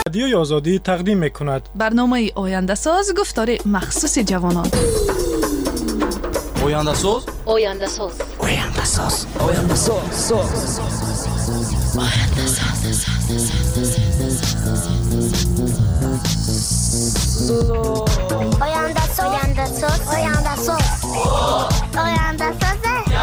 رادیوی آزادی تقدیم می‌کند برنامه آینده ساز گفتار مخصوص جوانان. آینده ساز آینده ساز آینده ساز آینده ساز آینده ساز آینده ساز آینده ساز آینده ساز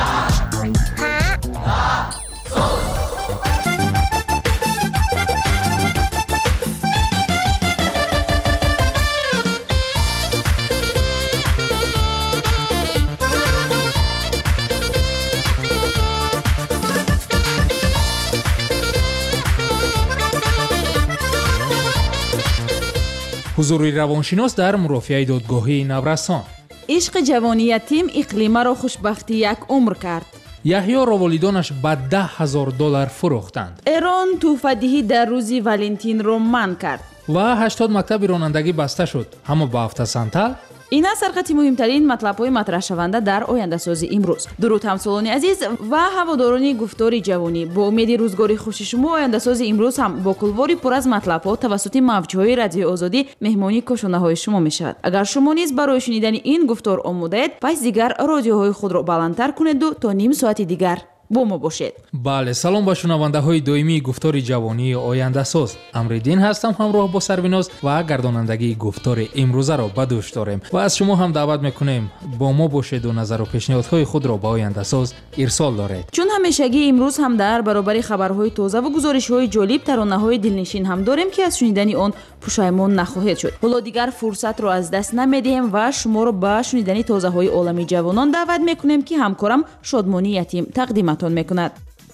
حضوری روانشناس در مرافعه دادگاهی نورسان. عشق جوانی یتیم اقلیمه را خوشبختی یک عمر کرد. یحیی را والدانش به $10,000 فروختند. ایران تحفه‌دهی در روز ولنتین را منع کرد. و 80 مکتب رانندگی بسته شد. همه به هفته سنتل. اینا سرخطی مهمترین مطلب‌های مطرح شونده در آینده سازی امروز. درود همسالان عزیز و هواداران گفتار جوانی، با امید روزگاری خوش شما آینده سازی امروز هم با کلواری پر از مطلب‌ها توسط موج‌های رادیو آزادی مهمانی کشانه‌های شما می‌شود. اگر شما نیز برای شنیدن این گفتار آماده‌اید، پس دیگر رادیوهای خود را بلندتر کنید و تا نیم ساعت دیگر با ما باشید. بله، سلام به شنونده های دائمی گفتار جوانی آینده ساز. امریدین هستم، همراه با سرویناز و گردانندگی گفتار امروزه را به دوش داریم و از شما هم دعوت میکنیم با ما باشید و نظر و پیشنهادهای خود را به آینده ساز ارسال دارید. چون همیشگی امروز هم در برابر خبرهای تازه و گزارش‌های جالب ترانه‌های دلنشین هم داریم که از شنیدن آن پشیمان نخواهید شد. حالا دیگر فرصت را از دست نمیدیم و شما را به شنیدن تازه‌های عالمی جوانان دعوت میکنیم که همکارم شادمانی یتیم تقدیم میکند.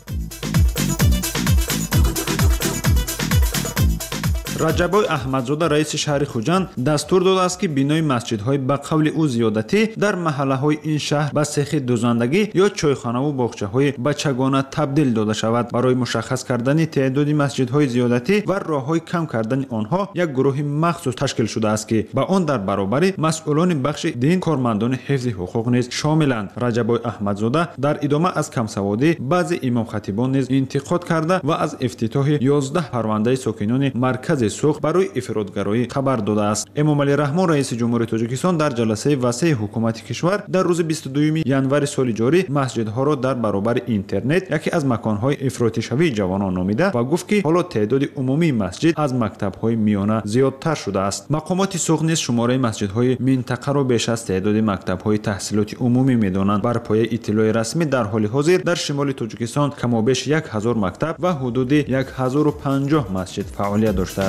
раҷабой аҳмадзода раиси шаҳри хуҷанд дастур додааст ки бинои масҷидҳои ба қавли ӯ зиёдатӣ дар маҳаллаҳои ин шаҳр ба сехи дӯзандагӣ ё чойхонаву боғчаҳои бачагона табдил дода шавад. барои мушаххас кардани теъдоди масҷидҳои зиёдатӣ ва роҳҳои кам кардани онҳо як гурӯҳи махсус ташкил шудааст ки ба он дар баробари масъулони бахши дин, кормандони ҳифзи ҳуқуқ низ шомиланд. раҷабой аҳмадзода дар идома аз камсаводӣ баъзе имомхатибон низ интиқод карда ва аз ифтитоҳи 11 парвандаи сокинони маркази сух барои ифротгароӣ хабар додааст. эмомалӣ раҳмон раиси ҷумҳурии тоҷикистон дар ҷаласаи васеъи ҳукумати кишвар дар рӯзи 22 январи соли ҷорӣ масҷидҳоро дар баробари интернет яке аз маконҳои ифротишавии ҷавонон номида ва гуфт ки ҳоло теъдоди умумии масҷид аз мактабҳои миёна зиёдтар шудааст. мақомоти сух низ шумораи масҷидҳои минтақаро беш аз теъдоди мактабҳои таҳсилоти умумӣ медонанд. бар пояи иттилои расмӣ дар ҳоли ҳозир дар шимоли тоҷикистон камобеш 1000 мактаб ва ҳудуди 1050 масҷид фаъолият доштааст.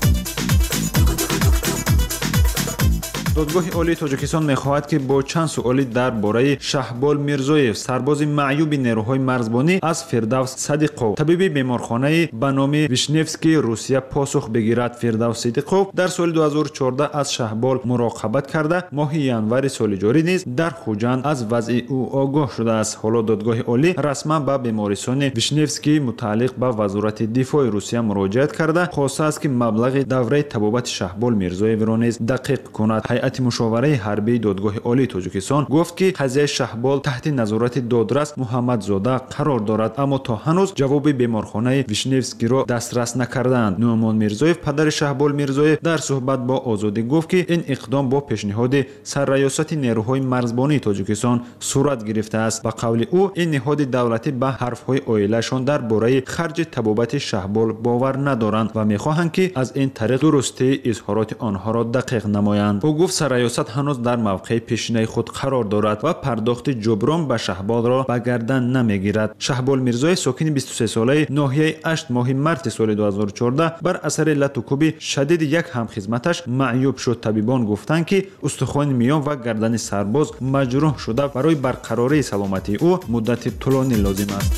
додгоҳи олии тоҷикистон мехоҳад ки бо чанд суолӣ дар бораи шаҳбол мирзоев, сарбози маъюби нерӯҳои марзбонӣ аз фирдавс садиқов, табиби беморхонаи ба номи вишневский русия посух бигирад. фирдавс садиқов дар соли 2014 аз шаҳбол муроқабат карда моҳи январи соли ҷорӣ низ дар хуҷанд аз вазъи ӯ огоҳ шудааст. ҳоло додгоҳи олӣ расман ба бемористони вишневский мутааллиқ ба вазорати дифои русия муроҷиат карда хостааст ки маблағи давраи табобати шаҳбол мирзоевро низ дақиқ кунад. ҳайати мушовараи ҳарбии додгоҳи олии тоҷикистон гуфт ки қазияи шаҳбол таҳти назорати додрас муҳаммадзода қарор дорад, аммо то ҳанӯз ҷавоби беморхонаи вишневскийро дастрас накардаанд. нуъмон мирзоев, падари шаҳбол мирзоев, дар суҳбат бо озодӣ гуфт ки ин иқдом бо пешниҳоди сарраёсати нерӯҳои марзбонии тоҷикистон сурат гирифтааст. ба қавли ӯ ин ниҳоди давлатӣ ба ҳарфҳои оилаашон дар бораи харҷи табобати шаҳбол бовар надоранд ва мехоҳанд ки аз ин тариқ дурустии изҳороти онҳоро дақиқ намоянд. ӯ гуфт сарраёсат ҳанӯз дар мавқеи пешинаи худ қарор дорад ва пардохти ҷуброн ба шаҳболро ба гардан намегирад. шаҳбол мирзоев, сокини 23-солаи ноҳияи Ашт, моҳи марти соли 2014 бар асари лату кӯби шадиди як ҳамхизматаш маъюб шуд. табибон гуфтанд ки устухони миён ва гардани сарбоз маҷрӯҳ шуда барои барқарории саломатии ӯ муддати тӯлонӣ лозим аст.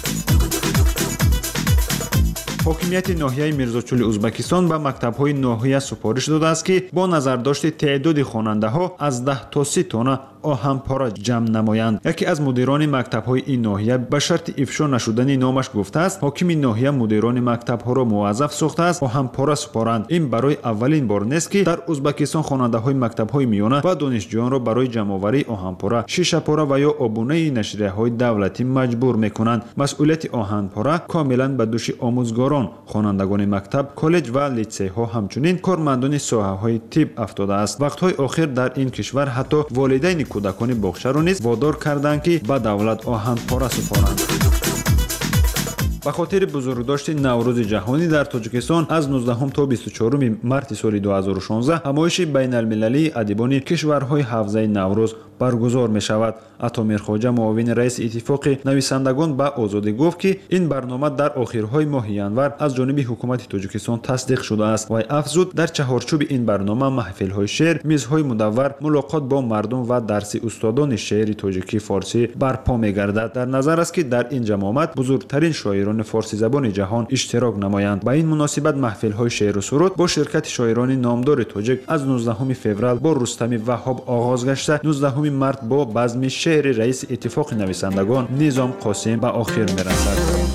ҳокимияти ноҳияи мирзочӯли ӯзбекистон ба мактабҳои ноҳия супориш додааст ки бо назардошти теъдоди хонандаҳо аз 10 то 30 тонна оҳанпора ҷамъ намоянд. яке аз мудирони мактабҳои ин ноҳия ба шарти ифшо нашудани номаш гуфтааст ҳокими ноҳия мудирони мактабҳоро муваззаф сохтааст оҳанпора супоранд. ин барои аввалин бор нест ки дар ӯзбекистон хонандаҳои мактабҳои миёна ва донишҷӯёнро барои ҷамъоварии оҳанпора, шишапора ва ё обунаи нашрияҳои давлатӣ маҷбур мекунанд. масъулияти оҳанпора комилан ба дӯши омӯзгор معماران، خوانندگان مکتب، کالج و لیسی‌ها همچنین کارمندان ساحه‌های طب افتاده است. وقت‌های آخر در این کشور حتی والدین کودکان باغچه را نیز وادار کردند که به دولت آهن پاره سپارند. به خاطر بزرگداشت نوروز جهانی در تاجیکستان از 19 تا 24 مارس سال 2016 همایش بین المللی ادیبان کشورهای حوزه نوروز برگزار می شود. عطامیر خواجه معاون رئیس اتفاق نویسندگان به آزادی گفت که این برنامه در آخرهای ماه ینور از جانب حکومت تاجیکستان تصدیق شده است و افزود در چهارچوب این برنامه محفل‌های شعر، میزهای مدور، ملاقات با مردم و درس استادان شعر تاجیکی فارسی برپا می گردد. در نظر است که در این جمع آمد بزرگترین شاعران فارسی زبان جهان اشتراک نمایند. به این مناسبت محفل‌های شعر و سرود با شرکت شاعران نامدار تاجیک از 19 فوریه با رستم وهاب آغاز گشته 19 مارس با بزم شعر رئیس اتفاق نویسندگان نظام قاسم به آخر می‌رسد.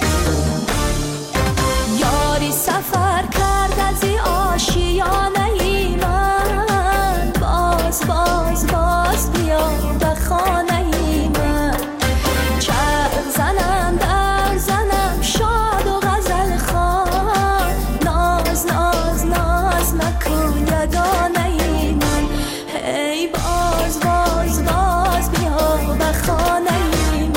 یاری سفر کرد از آشیانه من، باز باز باز بیا به خانه من، چرخ زنم در زنم شاد و غزل خوان، ناز ناز ناز مکن یگانه من، هی باز باز باز بیا به خانه من.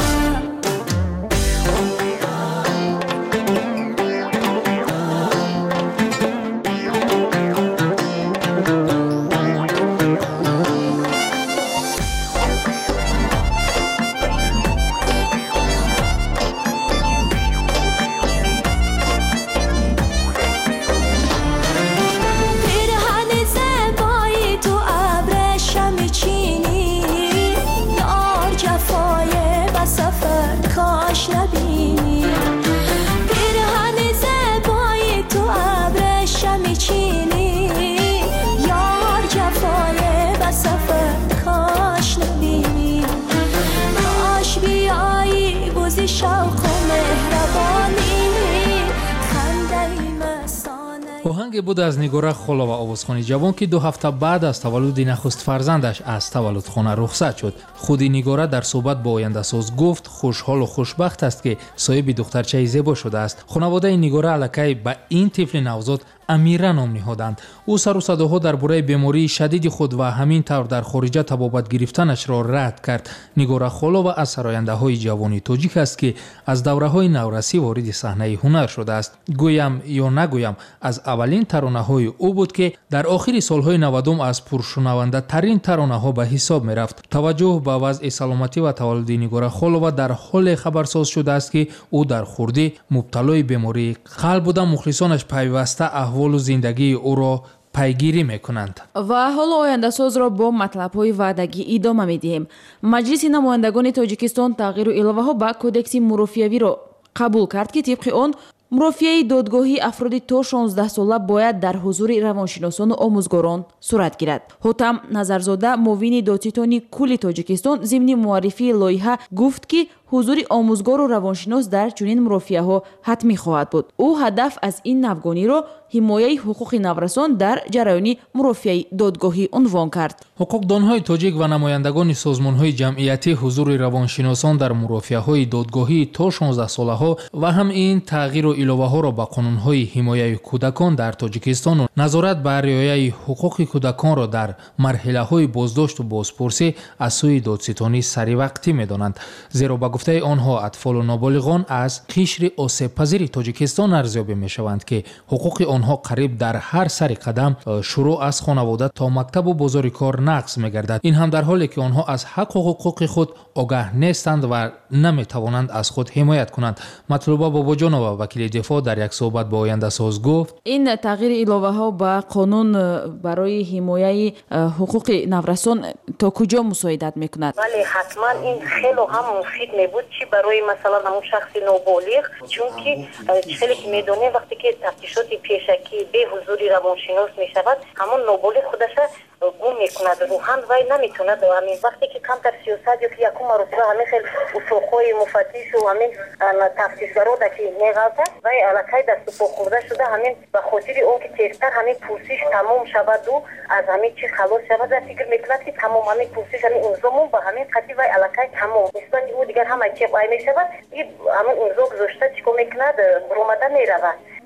آهنگ بود از نگاره خلو و آوازخوانی جوان که 2 هفته بعد از تولد نخست فرزندش از تولدخانه رخصت شد. خودی نگاره در صحبت با آینده ساز گفت خوشحال و خوشبخت است که صاحب دخترچه زیبا شده است. خانواده نگاره الکی به این طفل نوزاد امیره نام نهادند. او سر و صداها درباره بیماری شدید خود و همین طور در خارج طبابت گرفتنش را رد کرد. نگاره خلو و از سراینده‌های جوانی تاجیک است که از دوره‌های نورسی وارد صحنه هنر شده است. گویم یا نگویم از اولین ترانه‌های او بود که در آخر سال‌های 90 از پرشنونده ترین ترانه‌ها به حساب می‌رفت. توجه به وضع سلامتی و تولد نگاره خلو در حال خبرساز شده است که او در خردی مبتلای بیماری قلب بود. مخلصانش پیوسته احوال و زندگی او را پیگیری میکنند. و حالا آینده ساز را با مطلب‌های وعدگی ادامه می‌دهیم. مجلس نمایندگان تاجیکستان تغییر و الوه‌ها به کودکس مرافیایی را قبول کرد که طبق آن مرافیаи додгоҳии афроди то 16 сола бояд дар ҳузури равоншиносону омӯзгорон сурат гирад. ҳотам назарзода муовини додситони кулли тоҷикистон зимни муаррифии лоиҳа гуфт ки ҳузури омӯзгору равоншинос дар чунин мурофиаҳо ҳатмӣ хоҳад буд. ӯ ҳадаф аз ин навгониро ҳимояи ҳуқуқи наврасон дар ҷараёни мурофиаи додгоҳӣ унвон кард. ҳуқуқдонҳои тоҷик ва намояндагони созмонҳои ҷамъиятӣ ҳузури равоншиносон дар мурофиаҳои додгоҳии то 16 солаҳо ва ҳам ин тағйиру иловаҳоро ба қонунҳои ҳимояи кӯдакон дар тоҷикистону назорат ба риояи ҳуқуқи кӯдаконро дар марҳилаҳои боздошту бозпурсӣ аз сӯи додситонӣ саривақтӣ медонанд. зеро ба гуфтаи онҳо атфолу ноболиғон аз қишри осебпазири тоҷикистон арзёбӣ мешаванд ки ҳуқуқи онҳо қариб дар ҳар сари қадам шурӯъ аз хонавода то мактабу бозори кор нақз мегардад. ин ҳам дар ҳоле ки онҳо аз ҳаққу ҳуқуқи худ огаҳ нестанд ва наметавонанд аз худ ҳимоят кунанд. матлуба бобоҷонова вакили дифоъ дар як суҳбат ба ояндасоз гуфт: ин тағйири иловаҳо ба қонун барои ҳимояи ҳуқуқи наврасон то куҷо мусоидат мекунад? бале ҳатман ин хело ҳам муфид мебуд чи барои масалан ҳамун шахси ноболиғ, чунки хеле ки медонем вақте ки тафтишоти пешакӣ бе ҳузури равоншинос мешавад, ҳамун ноболиғ худаша гум мекунад, рӯҳан вай наметавонад. ҳамин вақте ки камтар сиёсат ё ки якум марофиа ҳамин хел усулхои муфаттишу ҳамин тафтишгарода ки меғалта, вай аллакай дасту по хӯрда шуда ҳамин ба хотири он ки тезтар ҳамин пурсиш тамом шаваду аз ҳамин чиз халос шавад, ва фикр мекунад ки тамом ҳамин пурсиш ҳамин имзомон ба ҳамин қати вай аллакай тамом нисбати ӯ дигар ҳама чеб ай мешавад. ҳамин имзо гузошта чӣ кор мекунад, буромада меравад.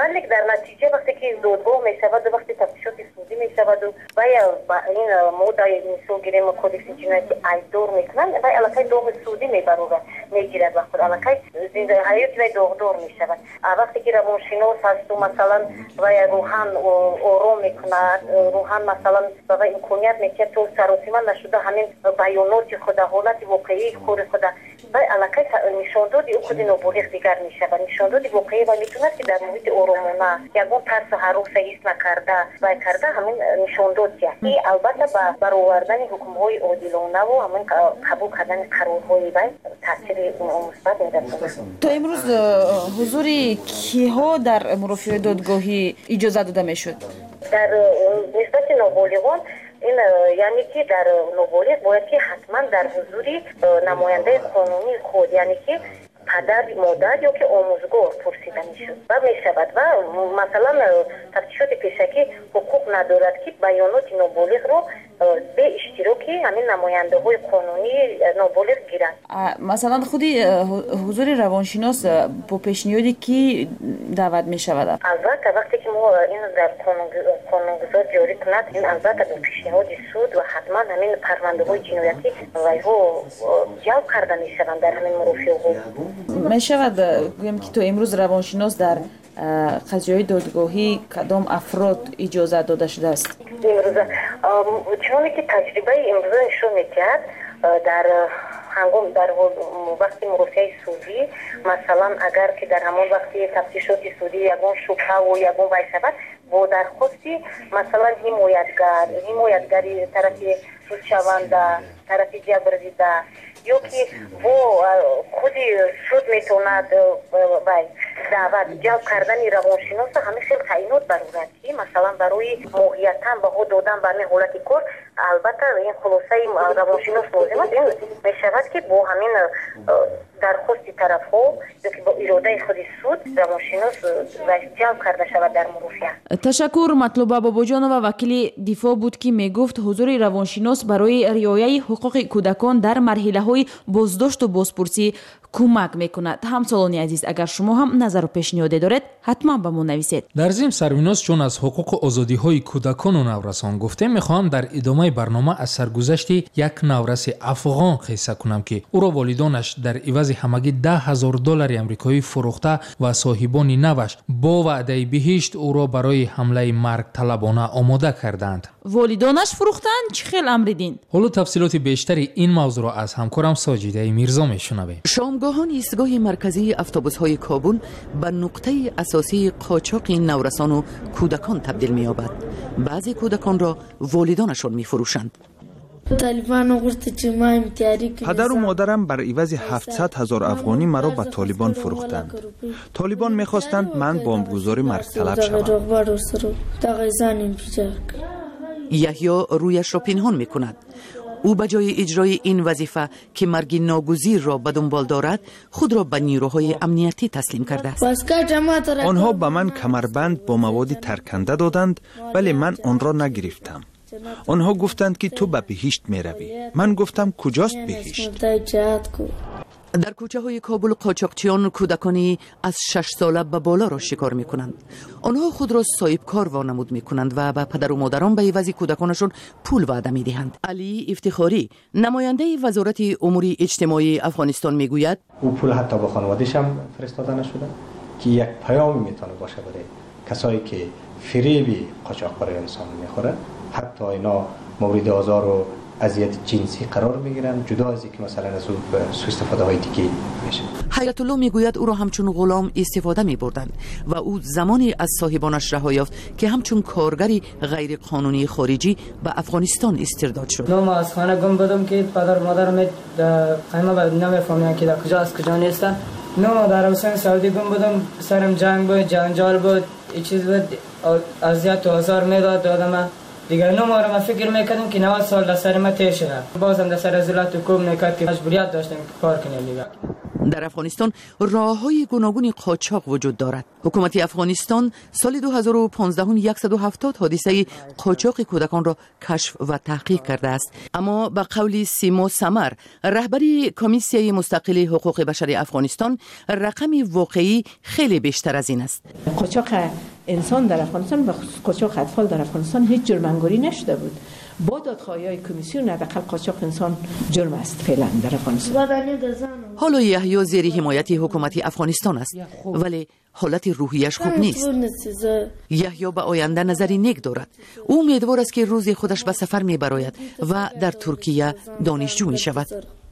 ولی در نتیجه وقتی که دادگاه میشود وقتی تفتیشات سودی میشود و یا این مودای مثل گیریم کودکس جنایتی ایدور میکنن و علاقه داغ سودی میگیرد و خود علاقه زنده حیات و داغدار میشود. وقتی که روانشناس هست و مثلا و یا روحان آرام میکند، روحان مثلا و امکانیت میکرد تو سراسیمه نشده همین بیانات خود حالت واقعی خود و علاقه نشاندادی او خود نابالغ دیگر میشود. نشاندادی واقعی و میتوند که در محیط آرامانه یکون ترس حروف حس نکرده و کرده همین نشاندادیه. این البته با برآوردن حکم‌های عادلانه و همین قبول کردن قرارهای و تاثیر مثبت می‌دهد. تا امروز حضور کیها در مرافعه دادگاهی اجازه داده میشد؟ در نسبت نابالغان این یعنی که در نابالغ باید که حتما در حضور نماینده قانونی خود یعنی که پدر مادر یا که آموزگار پرسیده میشد و میشود و مثلا تفتیشات پیشکی حقوق ندارد که بیانات نابالغ رو به اشتراکی همین نماینده های قانونی نابالغ گیرند. مثلا خودی حضور روانشناس با پیشنهادی کی دعوت میشود؟ البته وقتی که ما این در قانونگذار جاری کند این البته به پیشنهاد سود و حتما همین پرونده های جنایتی ویها جلب کرده میشوند در همین مرافعه ها. میشود گویم که تو امروز روانشناس در قضیه دادگاهی کدام افراد اجازه داده شده است؟ امروز چون که تجربه امروز نشون می‌دهد در هنگام در وقتی مرافعه سودی مثلا اگر که در همان وقتی تفتیشات سودی یگان شبهه و یگان ویسبت با درخواستی مثلا حمایتگری طرفی سودشونده طرفی جبرزیده یا که با خودی سود میتوند دعوت جلب کردن روانشناس همه خیلی تعیینات برورد که مثلا برای موقعیتاً بها دادن برای حالت کار البته این خلاصه روانشناس لازم است. این میشود که با همین درخواست طرف ها یا که با اراده خود سود روانشناس جلب کرده شود در مرافعه. تشکر. مطلوبه باباجانова وکیل دفاع بود که میگفت حضور روانشناس برای رعایت حقوق کودکان در مرحله‌های بازداشت و بازپرسی کمک میکند. همسالان عزیز اگر شما هم نظر و پیشنهاد دارید حتما به ما نویسید. در ضمن سریناز چون از حقوق و آزادی‌های کودکان و نورسان گفتیم میخواهم در ادامه برنامه از سرگذشت یک نورس افغان قصه کنم که او را والدانش در عوض همگی $10,000 آمریکایی فروخته و صاحبان نوش با وعده بهشت او را برای حمله مرگ طلبانه آماده کردند. والدانش فروختند؟ چه خیلی امریدین؟ حالا تفصیلات بیشتری این موضوع را از همکارم ساجیده میرزا میشنویم. شامگاهان ایستگاه مرکزی اتوبوس‌های کابل به نقطه اساسی قاچاق نورسان و کودکان تبدیل می‌یابد. بعضی کودکان را والدانشان می‌فروشند. پدر و مادرم بر عوض 700,000 افغانی مرا به طالبان فروختند. طالبان می‌خواستند من بمبگذار مرگ طلب شوم. یحیی رویش را پنهان می‌کند. او به جای اجرای این وظیفه که مرگ ناگزیر را به دنبال دارد خود را به نیروهای امنیتی تسلیم کرده است. آنها به من کمربند با مواد ترکنده دادند ولی من آن را نگرفتم. آنها گفتند که تو به بهشت می روی. من گفتم کجاست بهشت؟ در کوچه های کابل قاچاقچیان کودکانی از 6 ساله به بالا را شکار می کنند. آنها خود را صاحبکار وانمود می کنند و به پدر و مادران به عوض کودکانشان پول وعده می دهند. علی افتخاری نماینده وزارت امور اجتماعی افغانستان می گوید او پول حتی به خانواده‌اش هم فرستاده نشده که یک پیامی میتونه باشه برای کسایی که فریب قاچاقبری انسان میخوره. حتی اینا مورد آزار و اذیت جنسی قرار میگیرن جدا از اینکه مثلا از سوء استفاده های دیگه میشه. حیات الله میگوید او را همچون غلام استفاده میبردند و او زمانی از صاحبانش رها یافت که همچون کارگری غیر قانونی خارجی به افغانستان استرداد شد. ما از خانه گم بودم که پدر و مادرم قیمه نمیفهمیدن که کجا از کجا نیستن. ما در عربستان سعودی گم بودم، سرم جنگ بود، جنجال بود، این چیز بود، اذیت و آزار میداد آدم. دیگر ما فکر میکردم که 90 سال در سر ما تیر شده. بازم در سر ازولت و کوب میکرد که مجبوریت داشتم که کار کنیم دیگر. در افغانستان راه‌های گوناگون قاچاق وجود دارد. حکومت افغانستان سال 2015 170 حادثه قاچاق کودکان را کشف و تحقیق کرده است. اما به قول سیمو سمر، رهبری کمیسیون مستقل حقوق بشر افغانستان، رقم واقعی خیلی بیشتر از این است. قاچاق انسان در افغانستان و قاچاق اطفال در افغانستان هیچ جرم‌انگاری نشده بود. با دادخواهی‌های کمیسیون حداقل قاچاق انسان جرم است فعلا در افغانستان. حالا یحیی زیر حمایت حکومت افغانستان است، ولی حالت روحیش خوب نیست. یحیی به آینده نظری نیک دارد. او امیدوار است که روزی خودش به سفر می براید و در ترکیه دانشجو می شود.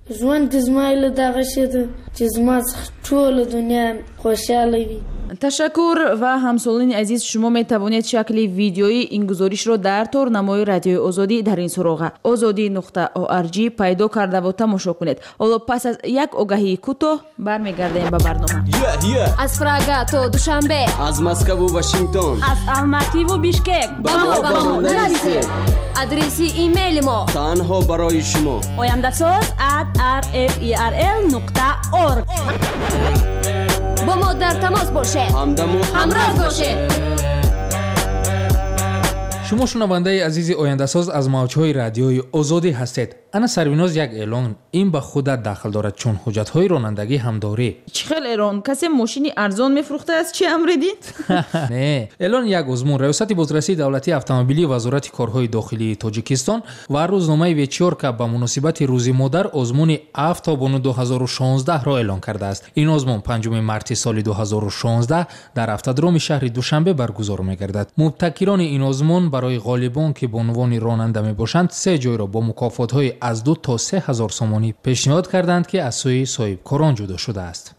تشکر و همسالین عزیز، شما می توانید شکل ویدیویی این گزارش را در تورنمای رادیوی آزادی در این سراغ azadi.org پیدا کرده و تماشا کنید. حالا پس از یک آگهی کوتاه برمیگردیم به برنامه. از پراگا تا دوشنبه، از مسکو و واشنگتن، از الماتی و بیشکک با ما نرسید. آدرس ایمیل ما تنها برای شما oyandasoz@rferl.org. با ما در تماس باشه، همراه باشه. شما شنونده عزیز آینده‌ساز از موج‌های رادیوی آزادی هستید. انا سرویناز یک اعلان این به خودت داخل دارد، چون حجت‌های رانندگی هم داری. چخل ایران کسی ماشینی ارزان میفروخته است چی امریدید؟ نه، اعلان یک ازمون ریاست بازرسی دولتی اتومبیلی وزارت کارهای داخلی تاجیکستان و روزنامه ویچورکا به مناسبت روز مادر ازمون 7 تابان 2016 را اعلان کرده است. این ازمون 5 مارس سال 2016 در افتادرام شهر دوشنبه برگزار می‌گردد. مبتکران این ازمون برای غالبان که به عنوان راننده میباشند 3 جای را با مکافات‌های از 2 تا 3000 سومانی پیشنهاد کردند که از سوی صاحبکاران جدا شده است.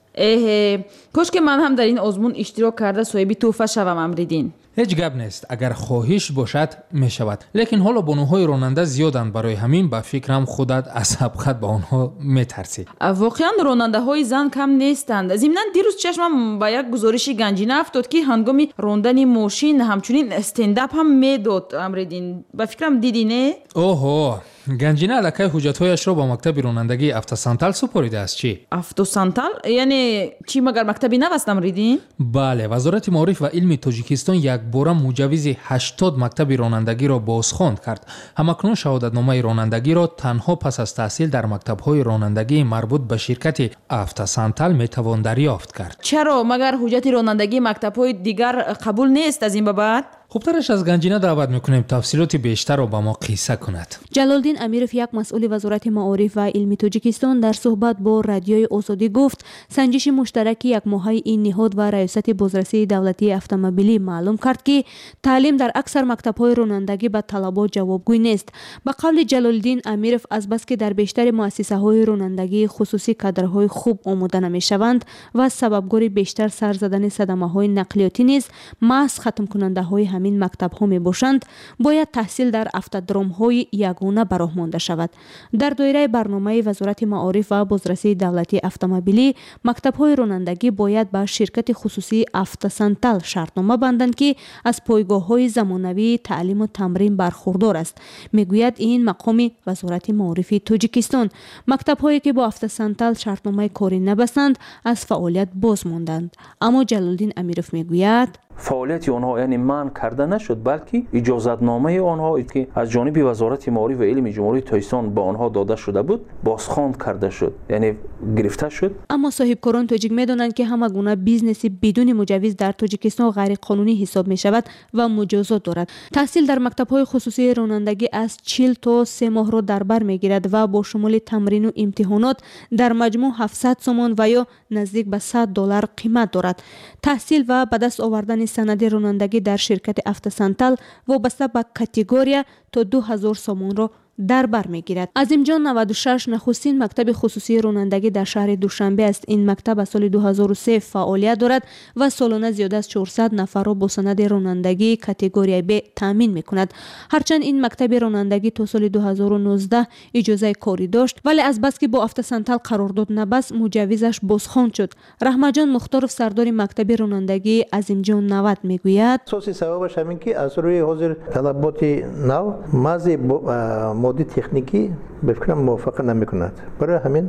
کاش که من هم در این آزمون اشتراک کرده صاحب تحفه شوم امریدین. هیچ گپ نیست، اگر خواهش باشد می شود، لیکن حالا بانوهای راننده زیادند، برای همین به فکرم خودت از سبقت به آنها می ترسی. واقعا راننده های زن کم نیستند. ضمناً دیروز چشمم به یک گزارش گنجینه افتاد که هنگام راندن ماشین همچنین استنداپ هم میداد امریدین. به فکرم دیدی نه؟ اوه، گنجینه الکی حجت‌هایش را با مکتب رانندگی افتاسانتال سپریده است. چی؟ افتاسانتال یعنی چی؟ مگر مکتبی نوست امریدین؟ بله، وزارت معارف و علم تاجیکستان یک بار مجوز 80 مکتب رانندگی را بازخواند کرد. همکنون شهادتنامه رانندگی را تنها پس از تحصیل در مکتب‌های رانندگی مربوط به شرکت افتاسانتال میتوان دریافت کرد. چرا؟ مگر حجت رانندگی مکتب‌های دیگر قبول نیست از این به بعد؟ خوبترش از گنجینه دعوت میکنیم تفصیلات بیشتر را با ما قصه کند. جلالدین امیرف، یک مسئول وزارت معارف و علم تاجیکستان، در صحبت با رادیوی آزادی گفت سنجش مشترک یک ماهه این نهاد و ریاست بازرسی دولتی اتومبیلی معلوم کرد که تعلیم در اکثر مکتب‌های رانندگی به طلبات جوابگوی نیست. به قول جلالدین امیرف، از بس که در بیشتر مؤسسه‌های رانندگی خصوصی کادرهای خوب آموده نمی‌شوند و سببگار بیشتر سر زدن صدمه‌های نقلیاتی نیز محض ختم کننده‌های این مکتب ها می باشند، باید تحصیل در افتادرام های یگانه به راه مانده شود. در دایره برنامه وزارت معارف و بازرسی دولتی اتومبیلی، مکتب های رانندگی باید با شرکت خصوصی افتاسانتال شرطنامه بندند که از پایگاه های زمانوی تعلیم و تمرین برخوردار است. میگوید این مقام وزارت معارف تاجیکستان. مکتب هایی که با افتاسانتال شرطنامه کاری نبستند از فعالیت باز ماندند. اما جلالدین امیرف میگوید فعالیت آنها یعنی منع کرده نشد، بلکه اجازتنامه آنها که از جانب وزارت معارف و علم جمهوری تاجیکستان به آنها داده شده بود بازخواند کرده شد، یعنی گرفته شد. اما صاحبکاران تاجیک میدانند که همه گونه بیزنسی بدون مجوز در تاجیکستان غیر قانونی حساب می شود و مجازات دارد. تحصیل در مکتب‌های خصوصی رانندگی از 40 تا 3 ماه را در بر میگیرد و با شمول تمرین و امتحانات در مجموع 700 سومان و یا نزدیک به $100 قیمت دارد. تحصیل و به دست آوردن سند رانندگی در شرکت افتاسانتال وابسته به کاتگوریا تا 2000 سومان را در بر میگیرد. عظیمجان 96 نخستین مکتب خصوصی رانندگی در شهر دوشنبه است. این مکتب از سال 2003 فعالیت دارد و سالانه زیاد از 400 نفر را با سند رانندگی کاتگوری B تامین میکند. هرچند این مکتب رانندگی تا سال 2019 اجازه کاری داشت، ولی از بس که با افتاسانتال قرارداد نبست مجوزش بازخواند شد. رحمتجان مختارف، سردار مکتب رانندگی عظیمجان 90 میگوید اساس سببش همین که از روی حاضر طلبات نو مازی مودی تکنیکی به فکرم موافقه نمی کند. برای همین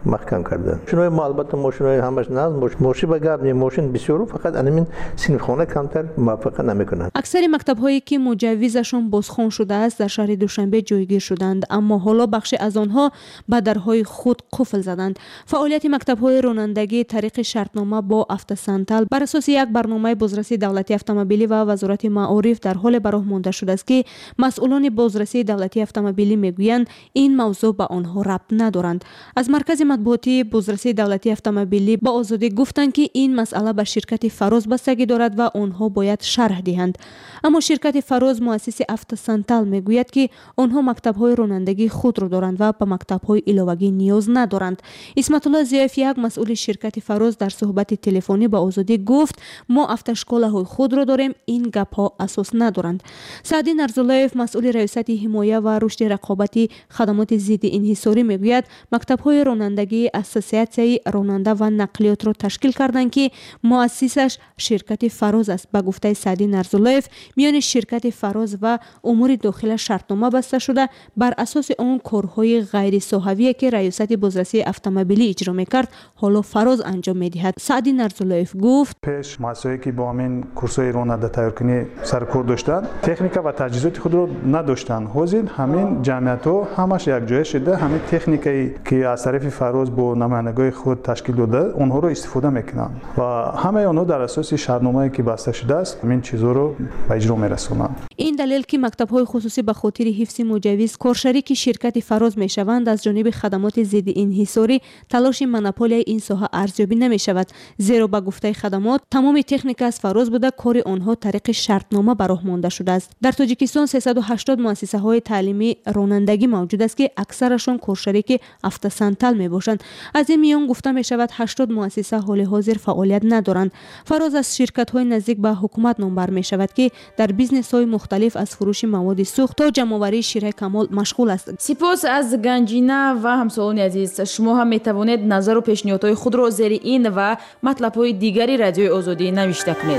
محکم کردن. ماشین‌های ما البته ماشین‌های همش نه، ماشین به گرد ماشین بسیار، فقط همین صنفخانه کمتر موافقت نمی‌کنند. اکثر مکتب‌هایی که مجوزشان بازخوان شده است در شهر دوشنبه جایگیر شدند، اما حالا بخشی از آنها به درهای خود قفل زدند. فعالیت مکتب‌های رانندگی طریق شرطنامه با افتسنتل بر اساس یک برنامه بازرسی دولتی اتومبیلی و وزارت معارف در حال به راه مانده شده است که مسئولان بازرسی دولتی اتومبیلی میگویند این موضوع به آنها ربط ندارند. از مرکز مطبوعاتی بازرسی دولتی اتومبیلی با آزادی گفتند که این مسئله به شرکت فراز بستگی دارد و آنها باید شرح دهند. اما شرکت فراز مؤسس افتسنتل میگوید که آنها مکتب‌های رانندگی خود را دارند و به مکتب‌های علاوگی نیاز ندارند. اسمت الله ضیاف، یک مسئول شرکت فراز، در صحبت تلفنی با آزادی گفت ما افتشکاله‌های خود را داریم، این گپ‌ها اساس ندارند. سعدی نرزالایف، مسئول ریاست حمایت و رشد رقابتی خدمات ضد انحصاری میگوید مکتب‌های رانندگی اساسیاسیای راننده و نقلیات را تشکیل کردند که مؤسسش شرکت فراز است. به گفته سعدی نرزالایف میان شرکت فراز و امور داخل شرطنامه بسته شده، بر اساس اون کارهای غیر صحوی که ریاست بازرسی اتومبیلی اجرا میکرد حالا فراز انجام میدهد. سعدی نرزالایف گفت پیش مؤسسه‌ای که با همین کورس‌های راننده تیارکنی سر کار داشتند تکنیک و تجهیزات خود را نداشتند. حاضر همین جمعیت‌ها همش یک جای شده، همین تکنیکی که از طرف فراز با نمایندگان خود تشکیل داده اونها رو استفاده میکنند و همه اونها در اساس شرطنامه‌ای که بسته شده است این چیزا رو به اجرا میرسونند. این دلیل که مکتب‌های خصوصی به خاطر حفظ مجوز کارشریک شرکت فراز میشوند از جانب خدمات ضد انحصاری تلاش مونوپولی این ساحه ارزیابی نمیشود، زیرا به گفته خدمات تمام تکنیک از فراز بوده، کار آنها طریق شرطنامه به راه مانده شده است. در تاجیکستان 380 مؤسسه‌های تعلیمی رانندگی موجود است که اکثرشان کارشریک افتسنتل میباشند. از این میان گفته میشود 80 مؤسسه حال حاضر فعالیت ندارند. فراز از شرکت‌های نزدیک به حکومت نامبر میشود که در بیزنس‌های مختلف از فروش مواد سوخت تا جمع‌آوری شیره کمال مشغول است. سپاس از گنجینه و همسالان عزیز. شما هم میتوانید نظر و پیشنهادهای خود را زیر این و مطلب‌های دیگری رادیوی آزادی نوشته کنید.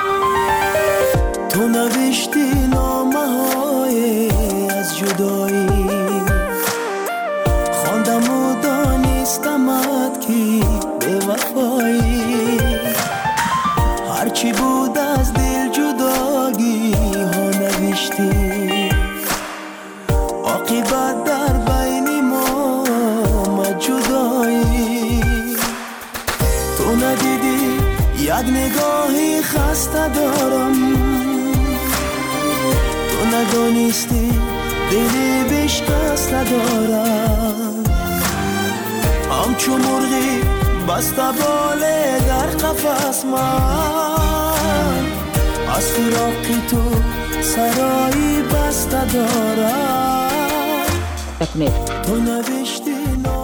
تو نوشتی نامه‌های از جدایی، خواندم و دانستمت که بی‌وفایی، هرچی بود از دل جداگی ها نوشتی، عاقبت در بین ما جدایی. تو ندیدی یک نگاهی خسته دارم، تو ندانستی دلی بشکسته دارم، همچو مرغی بسته باله در قفس من، از فراق تو سرایی بسته دارم. تو نوشتی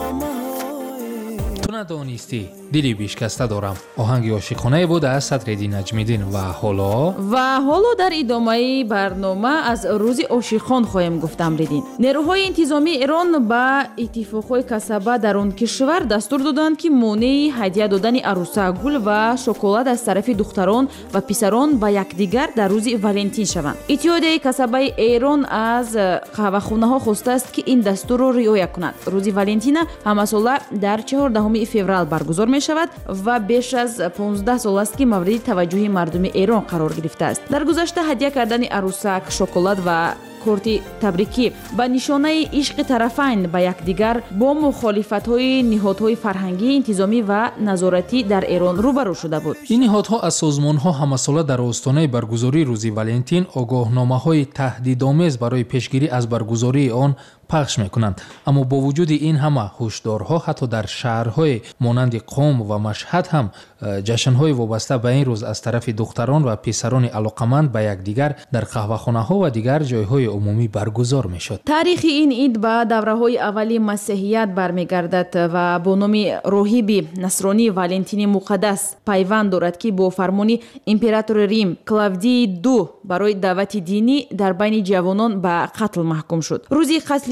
تو ندانستی دلی بیشکسته دارم. آهنگ عاشقانه بود از صدرالدین نجمیدین. و حالا در ادامه برنامه از روز عاشقان خواهیم گفت. امریدین نیروهای انتظامی ایران با اتفاقهای کسبه در آن کشور دستور دادند که مانع هدیه دادن عروسک گل و شکلات از طرف دختران و پسران به یکدیگر در روز ولنتین شوند. اتحادیه کسبه ایران از قهوه‌خانه‌ها خواسته است که این دستور را رعایت کنند. روز ولنتین همه ساله در 14 فوریه برگزار می شود و بیش از 15 سال است که مورد توجه مردم ایران قرار گرفته است. در گذشته هدیه کردن عروسک، شکلات و کورتی تبریکی به نشانه عشق طرفین به یکدیگر با مخالفت‌های نهادهای فرهنگی، انتظامی و نظارتی در ایران روبرو شده بود. این نهادها از سازمان‌ها همساله در آستانه برگزاری روز ولنتین آگاهنامه‌های تهدیدآمیز برای پیشگیری از برگزاری آن پخش میکنند. اما با وجود این همه هشدارها حتی در شهرهای مانند قم و مشهد هم جشن‌های وابسته به این روز از طرف دختران و پسران علاقمند به یکدیگر در قهوه‌خانه‌ها و دیگر جایهای عمومی برگزار میشد. تاریخ این عید به دوره‌های اولی مسیحیت برمیگردد و با نام راهب نصرانی ولنتین مقدس پیوند دارد که با فرمان امپراتور ریم کلاودی دو برای دعوت دینی در بین جوانان به قتل محکوم شد. روزی قتل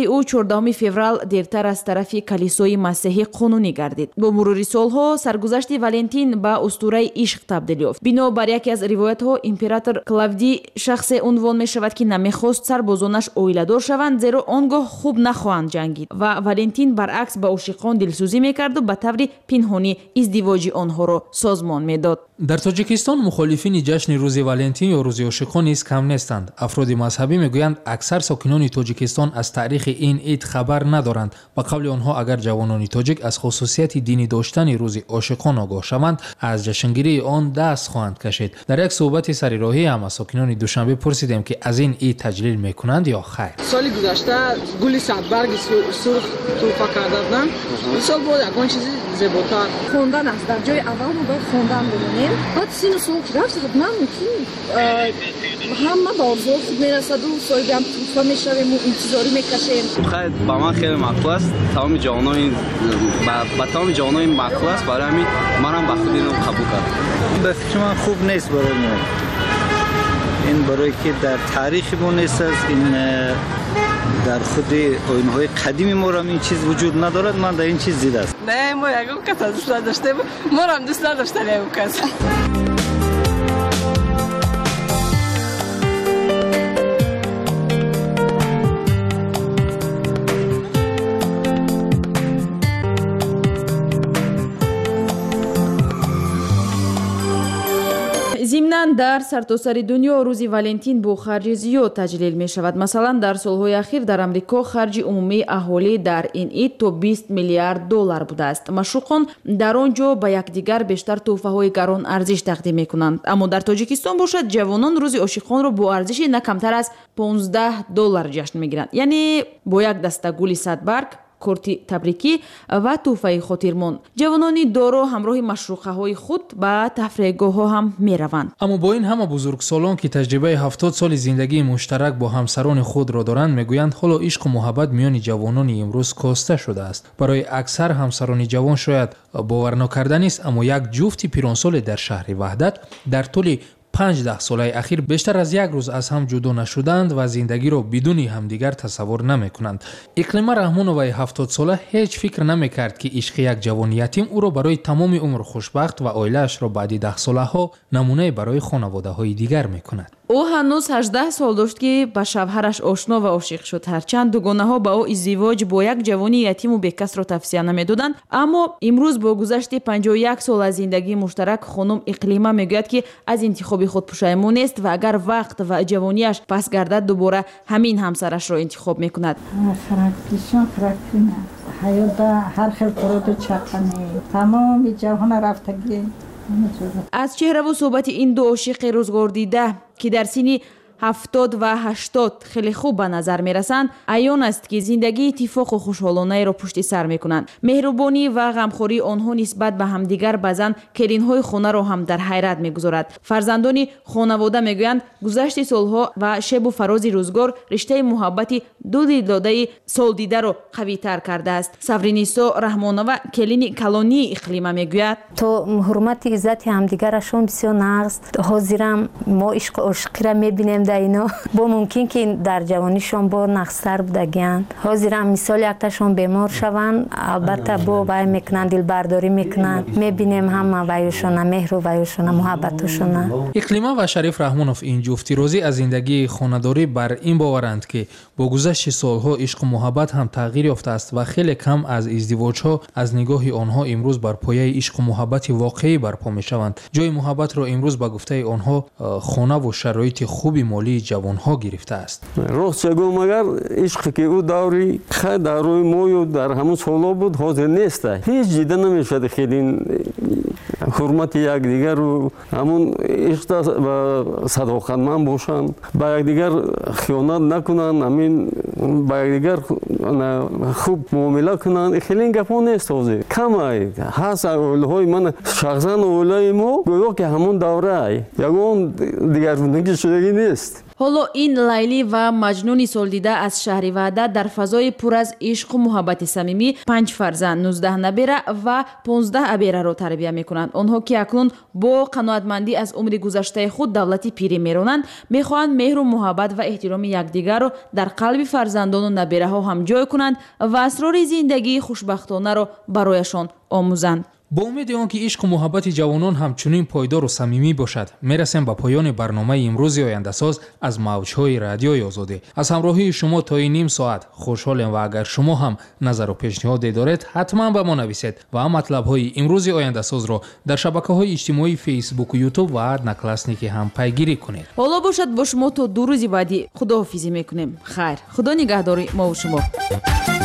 او 14 فеврал دیرتر از طرف کلیسای مسیحی قانونی گردید. با مرور سالها سرگذشت والنتین به اسطوره عشق تبدیل یافت. بنابر یکی از روایت‌ها امپراتور کلاودی شخص عنوان می‌شود که نمی‌خواست سربازانش عائله‌دار شوند زیرا آنگاه خوب نخواهند جنگید و والنتین برعکس به عاشقان دلسوزی می‌کرد و به طور پنهانی ازدواج آنها را سازمان می‌داد. در تاجیکستان مخالفین جشن روز والنتین یا روز عاشقان نیز کم نیستند. افراد مذهبی میگویند اکثر ساکنان تاجیکستان از تاریخ این عید خبر ندارند. به قول آنها اگر جوانان تاجیک از خصوصیت دینی داشتن روز عاشقان آگاه شوند از جشنگیری آن دست خواهند کشید. در یک صحبت سریراهی هم از ساکنان دوشنبه پرسیدیم که از این عید تجلیل میکنند یا خیر. سال گذشته گل صدبرگ سرخ توفا کرده بودند. این سال بود یکان چیزی زیباتر خوندن است. در جای اول ما خوندن بمونیم. بعد سین سال که رفت حتما همه به آرزوها خود میرسد و سایگی هم توفا میشویم و انتظاری میکشیم. خیلی با من خیلی مقبول است. تمام جوانان با تمام جوانان مقبول است. برای همین منم به خود اینو قبول کردم. به فکر من خوب نیست برای ما. این برای که در تاریخ ما نیست است. این در خود آیین‌های قدیمی ما هم این چیز وجود ندارد. من در این چیز زیده است. نه ما یکم کس دوست نداشتیم. ما هم دوست نداشتیم یکم کس. ضمناً در سرتاسر دنیا روزی والنتین با خرج زیاد تجلیل می شود. مثلا در سالهای اخیر در امریکا خرج عمومی اهالی در این عید تا 20 میلیارد دلار بوده است. مشوقان در آنجا به یکدیگر بیشتر تحفه های گران ارزش تقدیم می کنند. اما در تاجیکستان باشد جوانان روز عاشقان را با ارزش نه کمتر از 15 دلار جشن می گیرند. یعنی با یک دسته گل صدبرگ، کورتی تبریکی و توفه خاطرمان. جوانانی دارو همراه مشروقه های خود به تفریحگاه ها هم می روند. اما با این همه بزرگسالان که تجربه 70 سال زندگی مشترک با همسران خود را دارند میگویند حالا عشق و محبت میان جوانان امروز کاسته شده است. برای اکثر همسران جوان شاید باور نکردنی است اما یک جفت پیرانسال در شهر وحدت در طول 15 ساله اخیر بیشتر از یک روز از هم جدا نشدند و زندگی را بدون همدیگر تصور نمی کنند. اقلیما رحمانوای 70 ساله هیچ فکر نمی کرد که عشق یک جوان یتیم او را برای تمام عمر خوشبخت و عائله‌اش را بعد 10 ساله ها نمونه برای خانواده های دیگر می کند. او هنوز 18 سال داشت که با شوهرش آشنا و عاشق شد. هرچند دوگانه ها با او ازدواج با یک جوانی یتیم و بیکس را توصیه نمی‌دادند، اما امروز با گذشت 51 سال از زندگی مشترک خانم اقلیما میگوید که از انتخاب خود پشیمان است و اگر وقت و جوانیش پس گردد دوباره همین همسرش را انتخاب میکند. حیات هر خیل پرود چقنی تمام جوان رفتگی. از چهره و صحبت این دو عاشق روزگار دیده که در سن 70 و 80 خیلی خوب به نظر می رسند، عیان است که زندگی اتفاق و خوشحالانه را پشت سر می کنند. مهربانی و غمخوری آنها نسبت به همدیگر بعضن کلین‌های خانه را هم در حیرت می گذارد. فرزندان خانواده می گویند گذشت سالها و شب و فراز روزگار رشته محبت دو دلداده سال دیده را قوی تر کرده است. سفرینیسا رحمانова کلین کلانی اقلیما می گوید تو حرمت عزت همدیگرشون بسیار نقص. حاضرم ما عشق عاشقی را می بینیم در اینا با ممکن که در جوانیشون با نقص‌تر بودگیان. حاضرم مثال یکتاشون بیمار شوند البته با وای میکنن دل برداری میکنن میبینیم همه وایشون مهر و وایشون محبتشون. اقلیما و شریف رحمانوف این جفتی روزی از زندگی خانه‌داری بر این باورند که با گذشت سالها عشق و محبت هم تغییر یافته است و خیلی کم از ازدواج‌ها از نگاه آنها امروز بر پایه عشق و محبت واقعی برپا میشوند. جای محبت را امروز با گفته آنها خانه و شرایط خوبی مالی جوانها گرفته است. راست بگم مگر عشقی که او دوری خیلی در روی ما در همون سالا بود حاضر نیست. هیچ دیده نمیشد خیلی حرمت یکدیگر رو همون عشق و صداقتمند باشند با یکدیگر خیانت نکنند همین با یکدیگر خوب معامله کنند. خیلی گپا نیست حاضر کم هست اولهای من شخصا اولای ما گویا که همون دوره یگان دیگر زندگی شدگی نیست. ҳоло ин лайли ва маҷнуни солдида аз шаҳри ваъда дар фазои пур аз ишқу муҳаббати самимӣ 5 фарзанд, 19 набера ва 15 абераро тарбия мекунанд. онҳо ки акнун бо қаноатмандӣ аз умри гузаштаи худ давлати пирӣ меронанд, мехоҳанд меҳру муҳаббат ва эҳтироми якдигарро дар қалби фарзандону набераҳо ҳам ҷой кунанд ва асрори зиндагии хушбахтонаро барояшон омӯзанд. бо умеди он ки ишқу муҳаббати ҷавонон ҳамчунин пойдору самимӣ бошад, мерасем ба поёни барномаи имрӯзи ояндасоз аз мавҷҳои радиои озодӣ. аз ҳамроҳии шумо то ин ним соат хушҳолем ва агар шумо ҳам назару пешниҳоде доред, ҳатман ба мо нависед ва матлабҳои имрӯзи ояндасозро дар шабакаҳои иҷтимоии фейсбуку ютуб ва одноклассники ҳам пайгирӣ кунед. ҳоло бошад бо шумо то ду рӯзи баъдӣ худоҳофизӣ мекунем. хайр, худо нигаҳдори мову шумо.